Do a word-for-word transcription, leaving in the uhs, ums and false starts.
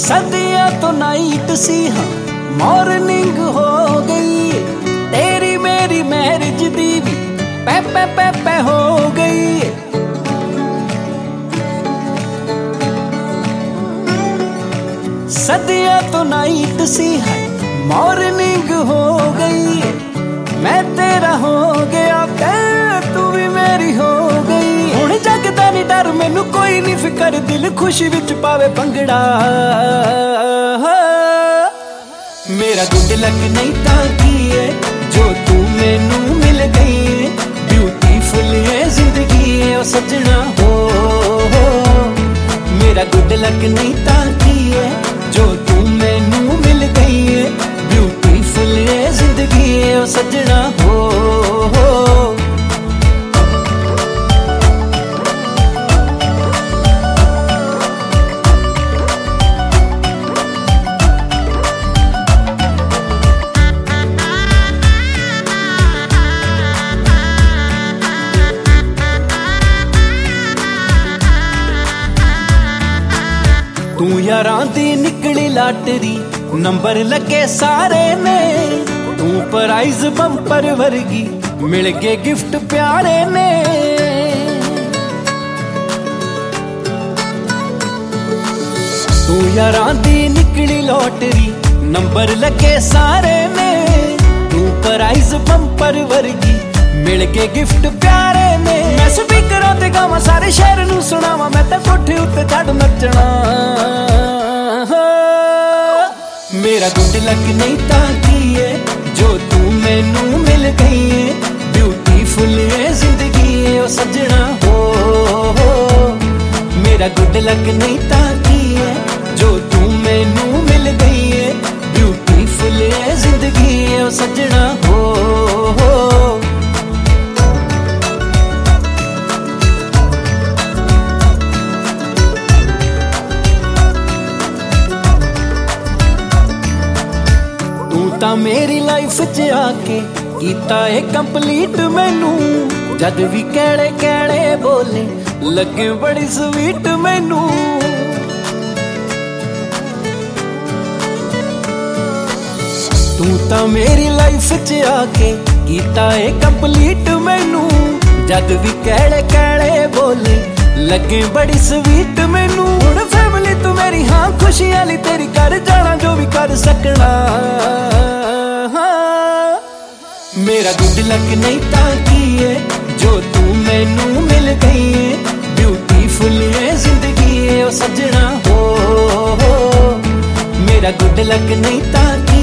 सदियां तो नाइट सी हाँ मॉर्निंग हो गई, तेरी मेरी मैरिज दी भी पै पै पै पै हो गई। सदियां तो नाइट सी है मॉर्निंग हो गई, मैं तेरा हो गया ते तू भी मेरी हो गई। हुण जगदा नहीं डर मैनू कोई नहीं फिकर, दिल खुशी विच पावे भंगड़ा। मेरा गुड लक नहीं तां की है जो तू मैनू मिल गई है, ब्यूटीफुल है जिंदगी है ओ सजना हो, हो। मेरा गुड लक नहीं तां की है जो तू मैनू मिल गई है, ब्यूटीफुल है जिंदगी है ओ सजना हो, हो। तू यारां दी निकली लाटरी, नंबर लगे सारे ने, तू प्राइज बंपर वर्गी, मिल गए गिफ्ट प्यारे ने। तू यारां दी निकली लॉटरी, नंबर लगे सारे ने, तू प्राइज बंपर वर्गी, मिल गए गिफ्ट प्यारे ने। मैं स्पीकरां ते गावां सारे शहर नू सुणावां, मैं तां कोठे उत्ते चढ़ नचना। मेरा गुड लक नहीं तां की है जो तू मैनू मिल गई है, ब्यूटीफुल है जिंदगी है ओ सजना हो, हो। मेरा गुड लक नहीं तां की है जो तू मैनू मिल गई है, ब्यूटीफुल है जिंदगी है ओ सजना हो, हो। ता मेरी लाइफ च आके कीता है कंप्लीट मैनू, जद भी कहड़े कहड़े बोले लगे बड़ी स्वीट मैनू। तू ता मेरी लाइफ च आके कीता है कंप्लीट मैनू, जद भी कहड़े कहड़े बोले लगे बड़ी स्वीट मैनू। हुण फैमिली तू मेरी हाँ खुशी वाली तेरी, कर जाना जो भी कर सकना। मेरा गुड लक नहीं तां की है जो तू मैनू मिल गई है, ब्यूटीफुल है जिंदगी है ओ सजना हो, हो। मेरा गुड लक नहीं तां की